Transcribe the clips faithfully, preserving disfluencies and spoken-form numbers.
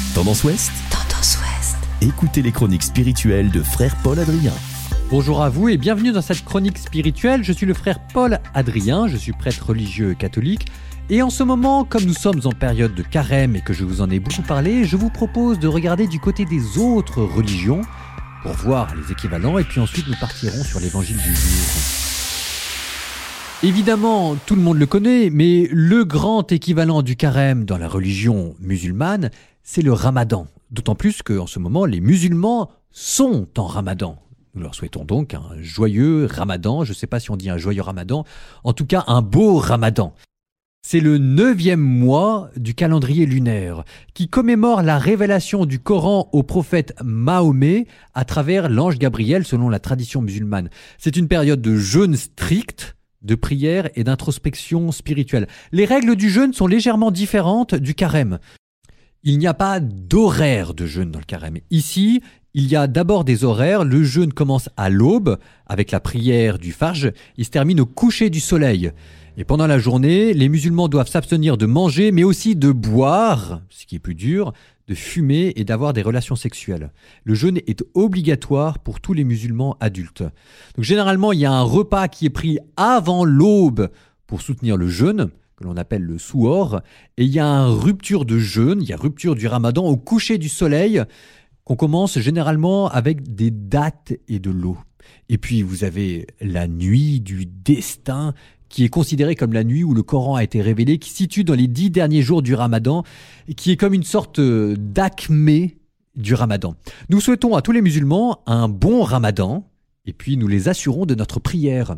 Tendance Ouest. Tendance Ouest. Écoutez les chroniques spirituelles de frère Paul Adrien. Bonjour à vous et bienvenue dans cette chronique spirituelle. Je suis le frère Paul Adrien, je suis prêtre religieux catholique. Et en ce moment, comme nous sommes en période de carême et que je vous en ai beaucoup parlé, je vous propose de regarder du côté des autres religions pour voir les équivalents et puis ensuite nous partirons sur l'évangile du jour. Évidemment, tout le monde le connaît, mais le grand équivalent du carême dans la religion musulmane, c'est le ramadan. D'autant plus qu'en ce moment, les musulmans sont en ramadan. Nous leur souhaitons donc un joyeux ramadan. Je ne sais pas si on dit un joyeux ramadan. En tout cas, un beau ramadan. C'est le neuvième mois du calendrier lunaire qui commémore la révélation du Coran au prophète Mahomet à travers l'ange Gabriel selon la tradition musulmane. C'est une période de jeûne strict, de prière et d'introspection spirituelle. Les règles du jeûne sont légèrement différentes du carême. Il n'y a pas d'horaire de jeûne dans le carême. Ici, il y a d'abord des horaires. Le jeûne commence à l'aube avec la prière du Fajr. Il se termine au coucher du soleil. Et pendant la journée, les musulmans doivent s'abstenir de manger, mais aussi de boire, ce qui est plus dur, de fumer et d'avoir des relations sexuelles. Le jeûne est obligatoire pour tous les musulmans adultes. Donc généralement, il y a un repas qui est pris avant l'aube pour soutenir le jeûne, que l'on appelle le souhor, et il y a une rupture de jeûne, il y a rupture du ramadan au coucher du soleil, qu'on commence généralement avec des dattes et de l'eau. Et puis vous avez la nuit du destin, qui est considérée comme la nuit où le Coran a été révélé, qui se situe dans les dix derniers jours du Ramadan, et qui est comme une sorte d'acmé du Ramadan. Nous souhaitons à tous les musulmans un bon Ramadan, et puis nous les assurons de notre prière.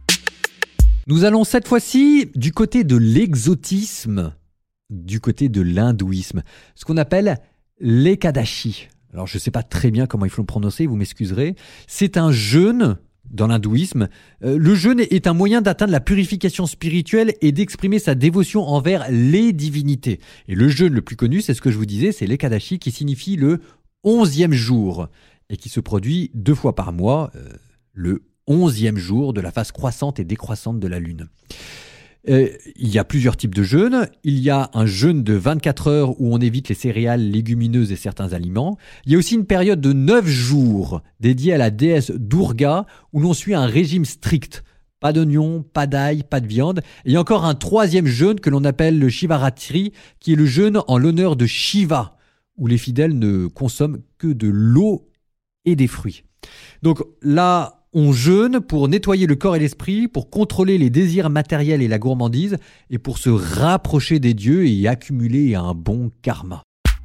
Nous allons cette fois-ci du côté de l'exotisme, du côté de l'hindouisme, ce qu'on appelle l'Ekadashi. Alors je ne sais pas très bien comment il faut le prononcer, vous m'excuserez. C'est un jeûne. Dans l'hindouisme, euh, le jeûne est un moyen d'atteindre la purification spirituelle et d'exprimer sa dévotion envers les divinités. Et le jeûne le plus connu, c'est ce que je vous disais, c'est l'Ekadashi qui signifie le onzième jour et qui se produit deux fois par mois, euh, le onzième jour de la phase croissante et décroissante de la lune. Euh, il y a plusieurs types de jeûnes. Il y a un jeûne de vingt-quatre heures où on évite les céréales, légumineuses et certains aliments. Il y a aussi une période de neuf jours dédiée à la déesse Durga où l'on suit un régime strict. Pas d'oignons, pas d'ail, pas de viande. Et il y a encore un troisième jeûne que l'on appelle le Shivaratri qui est le jeûne en l'honneur de Shiva où les fidèles ne consomment que de l'eau et des fruits. Donc là, on jeûne pour nettoyer le corps et l'esprit, pour contrôler les désirs matériels et la gourmandise, et pour se rapprocher des dieux et y accumuler un bon karma.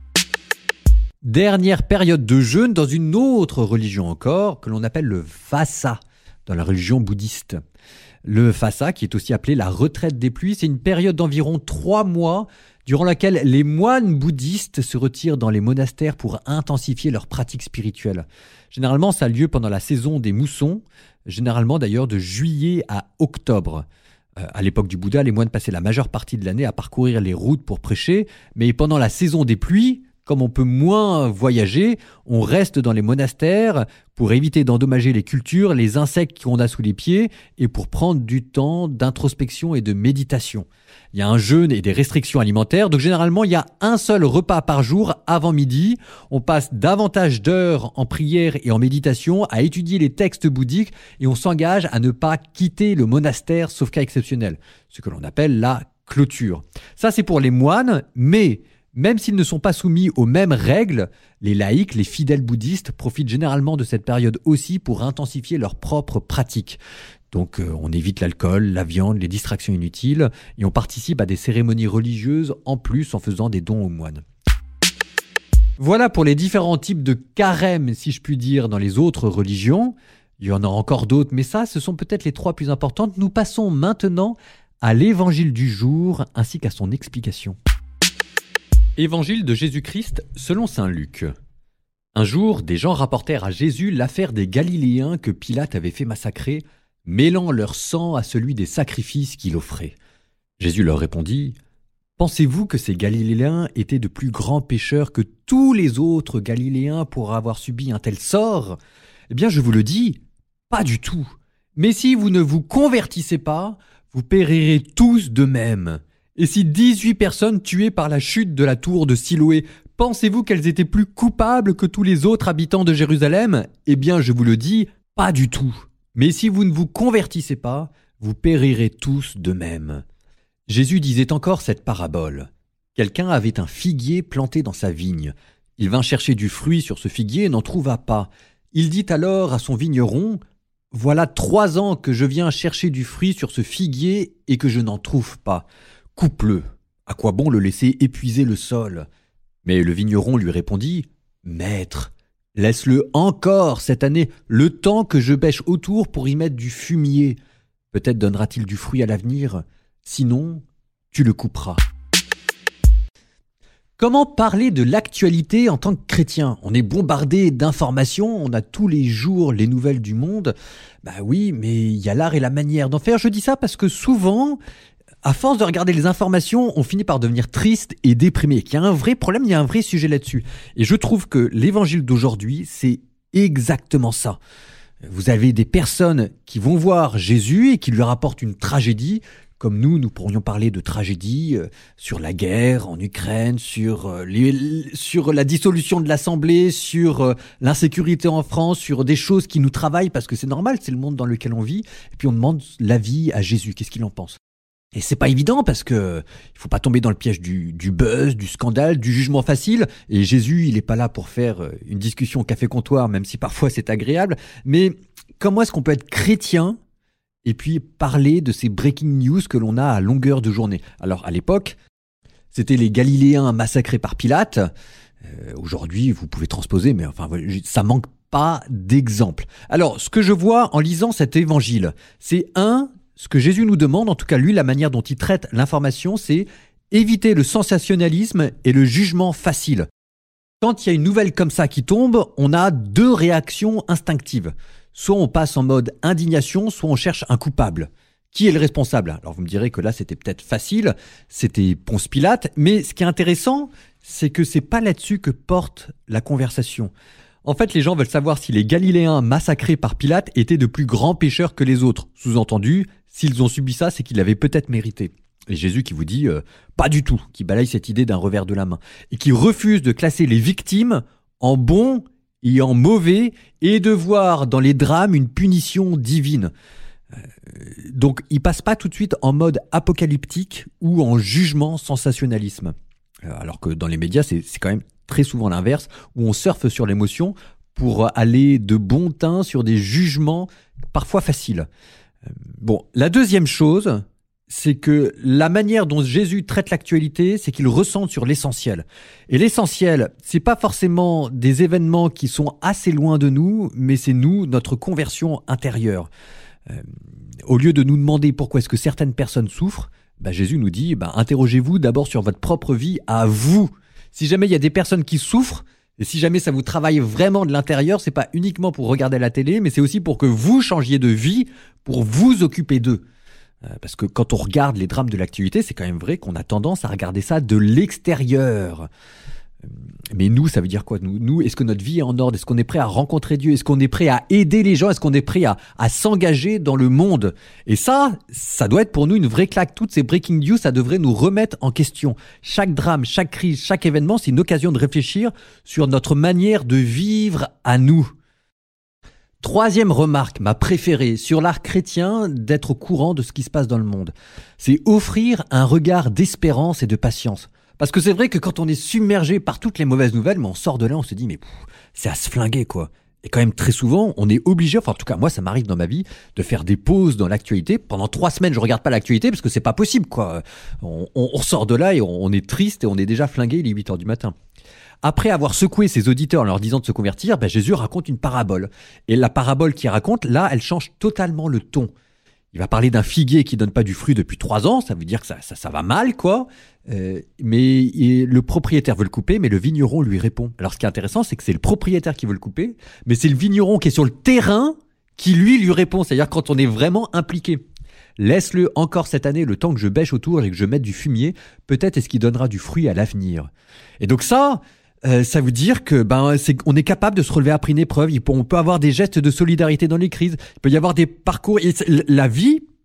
Dernière période de jeûne dans une autre religion encore, que l'on appelle le Vassa, dans la religion bouddhiste. Le Vassa, qui est aussi appelé la retraite des pluies, c'est une période d'environ trois mois durant laquelle les moines bouddhistes se retirent dans les monastères pour intensifier leurs pratiques spirituelles. Généralement, ça a lieu pendant la saison des moussons, généralement d'ailleurs de juillet à octobre. Euh, à l'époque du Bouddha, les moines passaient la majeure partie de l'année à parcourir les routes pour prêcher, mais pendant la saison des pluies, comme on peut moins voyager, on reste dans les monastères pour éviter d'endommager les cultures, les insectes qu'on a sous les pieds et pour prendre du temps d'introspection et de méditation. Il y a un jeûne et des restrictions alimentaires, donc généralement il y a un seul repas par jour avant midi. On passe davantage d'heures en prière et en méditation à étudier les textes bouddhiques et on s'engage à ne pas quitter le monastère sauf cas exceptionnel, ce que l'on appelle la clôture. Ça c'est pour les moines, mais même s'ils ne sont pas soumis aux mêmes règles, les laïcs, les fidèles bouddhistes profitent généralement de cette période aussi pour intensifier leurs propres pratiques. Donc euh, on évite l'alcool, la viande, les distractions inutiles et on participe à des cérémonies religieuses en plus en faisant des dons aux moines. Voilà pour les différents types de carême, si je puis dire, dans les autres religions. Il y en a encore d'autres, mais ça, ce sont peut-être les trois plus importantes. Nous passons maintenant à l'évangile du jour ainsi qu'à son explication. Évangile de Jésus-Christ selon saint Luc. Un jour, des gens rapportèrent à Jésus l'affaire des Galiléens que Pilate avait fait massacrer, mêlant leur sang à celui des sacrifices qu'il offrait. Jésus leur répondit : « Pensez-vous que ces Galiléens étaient de plus grands pécheurs que tous les autres Galiléens pour avoir subi un tel sort ? Eh bien, je vous le dis, pas du tout. Mais si vous ne vous convertissez pas, vous périrez tous de même. Et si dix-huit personnes tuées par la chute de la tour de Siloé, pensez-vous qu'elles étaient plus coupables que tous les autres habitants de Jérusalem ? Eh bien, je vous le dis, pas du tout. Mais si vous ne vous convertissez pas, vous périrez tous de même. Jésus disait encore cette parabole. Quelqu'un avait un figuier planté dans sa vigne. Il vint chercher du fruit sur ce figuier et n'en trouva pas. Il dit alors à son vigneron, « Voilà trois ans que je viens chercher du fruit sur ce figuier et que je n'en trouve pas. Coupe-le. À quoi bon le laisser épuiser le sol ?» Mais le vigneron lui répondit, « Maître, laisse-le encore cette année, le temps que je bêche autour pour y mettre du fumier. Peut-être donnera-t-il du fruit à l'avenir. Sinon, tu le couperas. » Comment parler de l'actualité en tant que chrétien ? On est bombardé d'informations, on a tous les jours les nouvelles du monde. Bah oui, mais il y a l'art et la manière d'en faire. Je dis ça parce que souvent, à force de regarder les informations, on finit par devenir triste et déprimé. Il y a un vrai problème, il y a un vrai sujet là-dessus. Et je trouve que l'évangile d'aujourd'hui, c'est exactement ça. Vous avez des personnes qui vont voir Jésus et qui lui rapportent une tragédie. Comme nous, nous pourrions parler de tragédie euh, sur la guerre en Ukraine, sur, euh, les, sur la dissolution de l'Assemblée, sur euh, l'insécurité en France, sur des choses qui nous travaillent parce que c'est normal, c'est le monde dans lequel on vit. Et puis on demande l'avis à Jésus, qu'est-ce qu'il en pense ? Et c'est pas évident parce que il faut pas tomber dans le piège du, du buzz, du scandale, du jugement facile. Et Jésus, il est pas là pour faire une discussion au café-comptoir, même si parfois c'est agréable. Mais comment est-ce qu'on peut être chrétien et puis parler de ces breaking news que l'on a à longueur de journée? Alors à l'époque, c'était les Galiléens massacrés par Pilate. Euh, aujourd'hui, vous pouvez transposer, mais enfin, ça manque pas d'exemples. Alors, ce que je vois en lisant cet évangile, c'est un, ce que Jésus nous demande, en tout cas lui, la manière dont il traite l'information, c'est éviter le sensationnalisme et le jugement facile. Quand il y a une nouvelle comme ça qui tombe, on a deux réactions instinctives. Soit on passe en mode indignation, soit on cherche un coupable. Qui est le responsable ? Alors vous me direz que là c'était peut-être facile, c'était Ponce Pilate, mais ce qui est intéressant, c'est que c'est pas là-dessus que porte la conversation. En fait, les gens veulent savoir si les Galiléens massacrés par Pilate étaient de plus grands pécheurs que les autres. Sous-entendu, s'ils ont subi ça, c'est qu'ils l'avaient peut-être mérité. Et Jésus qui vous dit euh, pas du tout, qui balaye cette idée d'un revers de la main, et qui refuse de classer les victimes en bons et en mauvais, et de voir dans les drames une punition divine. Euh, donc il passe pas tout de suite en mode apocalyptique ou en jugement sensationnalisme. Euh, alors que dans les médias, c'est, c'est quand même très souvent l'inverse, où on surfe sur l'émotion pour aller de bon teint sur des jugements parfois faciles. Euh, bon, la deuxième chose, c'est que la manière dont Jésus traite l'actualité, c'est qu'il recentre sur l'essentiel. Et l'essentiel, c'est pas forcément des événements qui sont assez loin de nous, mais c'est nous, notre conversion intérieure. Euh, au lieu de nous demander pourquoi est-ce que certaines personnes souffrent, bah Jésus nous dit, bah, interrogez-vous d'abord sur votre propre vie à vous. Si jamais il y a des personnes qui souffrent, et si jamais ça vous travaille vraiment de l'intérieur, c'est pas uniquement pour regarder la télé, mais c'est aussi pour que vous changiez de vie, pour vous occuper d'eux. Parce que quand on regarde les drames de l'actualité, c'est quand même vrai qu'on a tendance à regarder ça de l'extérieur. Mais nous, ça veut dire quoi ? Nous, nous, est-ce que notre vie est en ordre ? Est-ce qu'on est prêt à rencontrer Dieu ? Est-ce qu'on est prêt à aider les gens ? Est-ce qu'on est prêt à, à s'engager dans le monde ? Et ça, ça doit être pour nous une vraie claque. Toutes ces breaking news, ça devrait nous remettre en question. Chaque drame, chaque crise, chaque événement, c'est une occasion de réfléchir sur notre manière de vivre à nous. Troisième remarque, ma préférée, sur l'art chrétien d'être au courant de ce qui se passe dans le monde. C'est offrir un regard d'espérance et de patience. Parce que c'est vrai que quand on est submergé par toutes les mauvaises nouvelles, mais on sort de là, on se dit mais pff, c'est à se flinguer quoi. Et quand même très souvent, on est obligé, enfin en tout cas moi ça m'arrive dans ma vie, de faire des pauses dans l'actualité. Pendant trois semaines, je regarde pas l'actualité parce que c'est pas possible quoi. On, on, on sort de là et on, on est triste et on est déjà flingué, il est huit heures du matin. Après avoir secoué ses auditeurs en leur disant de se convertir, ben Jésus raconte une parabole. Et la parabole qu'il raconte, là, elle change totalement le ton. Il va parler d'un figuier qui donne pas du fruit depuis trois ans, ça veut dire que ça, ça, ça va mal, quoi. Euh, mais et le propriétaire veut le couper, mais le vigneron lui répond. Alors ce qui est intéressant, c'est que c'est le propriétaire qui veut le couper, mais c'est le vigneron qui est sur le terrain qui lui lui répond. C'est-à-dire quand on est vraiment impliqué. Laisse-le encore cette année, le temps que je bêche autour et que je mette du fumier, peut-être est-ce qu'il donnera du fruit à l'avenir. Et donc ça... Euh, ça veut dire que ben c'est on est capable de se relever après une épreuve. On peut avoir des gestes de solidarité dans les crises. Il peut y avoir des parcours. Et la vie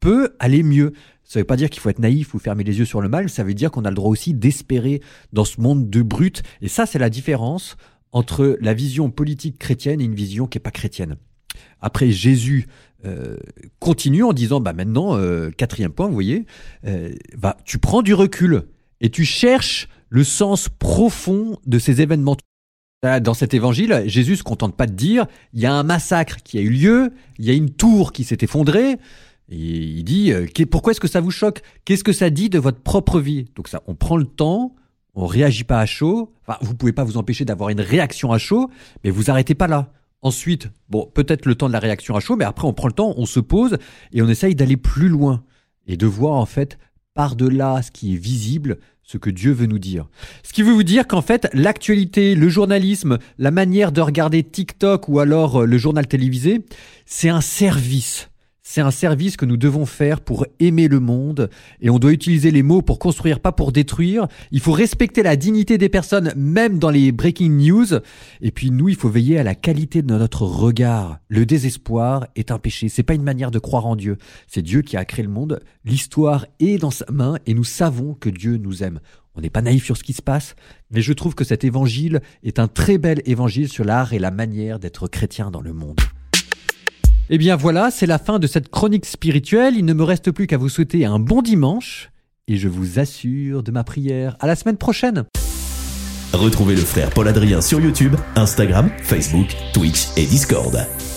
peut aller mieux. Ça ne veut pas dire qu'il faut être naïf ou fermer les yeux sur le mal, ça veut dire qu'on a le droit aussi d'espérer dans ce monde de brutes. Et ça, c'est la différence entre la vision politique chrétienne et une vision qui n'est pas chrétienne. Après, Jésus euh, continue en disant, bah maintenant, euh, quatrième point, vous voyez, euh, bah, tu prends du recul et tu cherches le sens profond de ces événements. Dans cet évangile, Jésus ne se contente pas de dire, il y a un massacre qui a eu lieu, il y a une tour qui s'est effondrée. Et il dit, euh, pourquoi est-ce que ça vous choque ? Qu'est-ce que ça dit de votre propre vie ? Donc ça, on prend le temps, on réagit pas à chaud. Enfin, vous pouvez pas vous empêcher d'avoir une réaction à chaud, mais vous arrêtez pas là. Ensuite, bon, peut-être le temps de la réaction à chaud, mais après on prend le temps, on se pose et on essaye d'aller plus loin et de voir en fait par-delà ce qui est visible, ce que Dieu veut nous dire. Ce qui veut vous dire qu'en fait, l'actualité, le journalisme, la manière de regarder TikTok ou alors le journal télévisé, c'est un service. C'est un service que nous devons faire pour aimer le monde et on doit utiliser les mots pour construire, pas pour détruire. Il faut respecter la dignité des personnes, même dans les breaking news. Et puis nous, il faut veiller à la qualité de notre regard. Le désespoir est un péché. C'est pas une manière de croire en Dieu. C'est Dieu qui a créé le monde. L'histoire est dans sa main et nous savons que Dieu nous aime. On n'est pas naïf sur ce qui se passe, mais je trouve que cet évangile est un très bel évangile sur l'art et la manière d'être chrétien dans le monde. Eh bien voilà, c'est la fin de cette chronique spirituelle. Il ne me reste plus qu'à vous souhaiter un bon dimanche et je vous assure de ma prière. À la semaine prochaine. Retrouvez le frère Paul Adrien sur YouTube, Instagram, Facebook, Twitch et Discord.